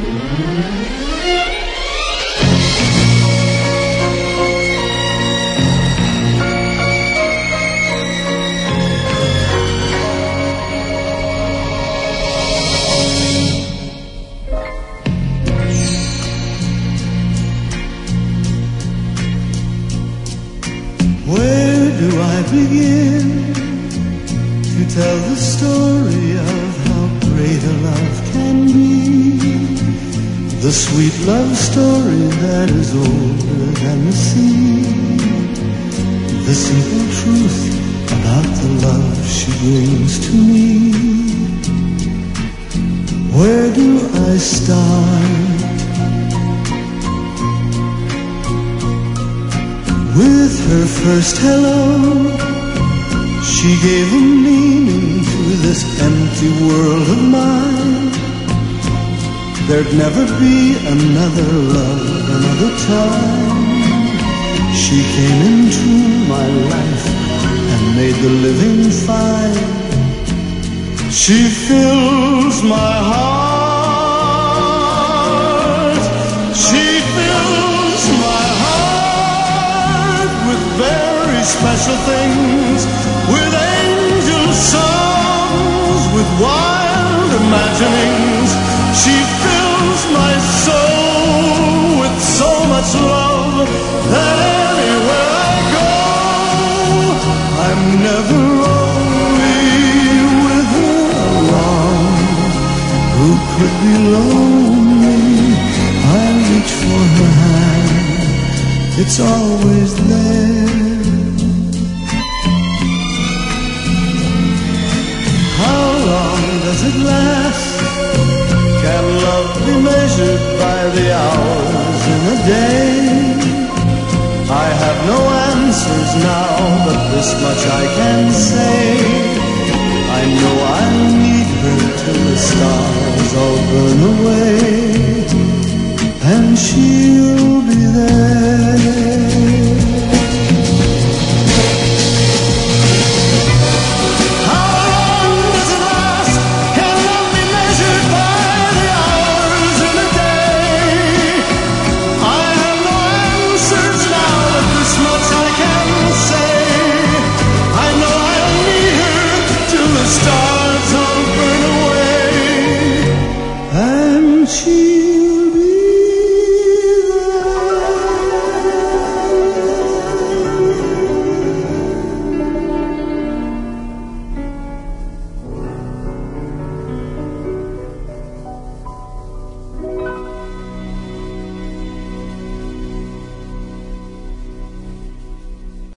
Where do I begin to tell the story of how great a love can be? The sweet love story that is older than the sea. The simple truth about the love she brings to me. Where do I start? With her first hello, she gave a meaning to this empty world of mine. There'd never be another love, another time. She came into my life and made the living fine. She fills my heart. She fills my heart with very special things, with angel songs, with wild imaginings. She fills my soul with so much love that anywhere I go, I'm never lonely with her along. Who could be lonely? I reach for her hand, it's always there. How long does it last? Can love be measured by the hours in a day? I have no answers now, but this much I can say. I know I'll need her till the stars all burn away, and she'll be there. Stars all burn away, and she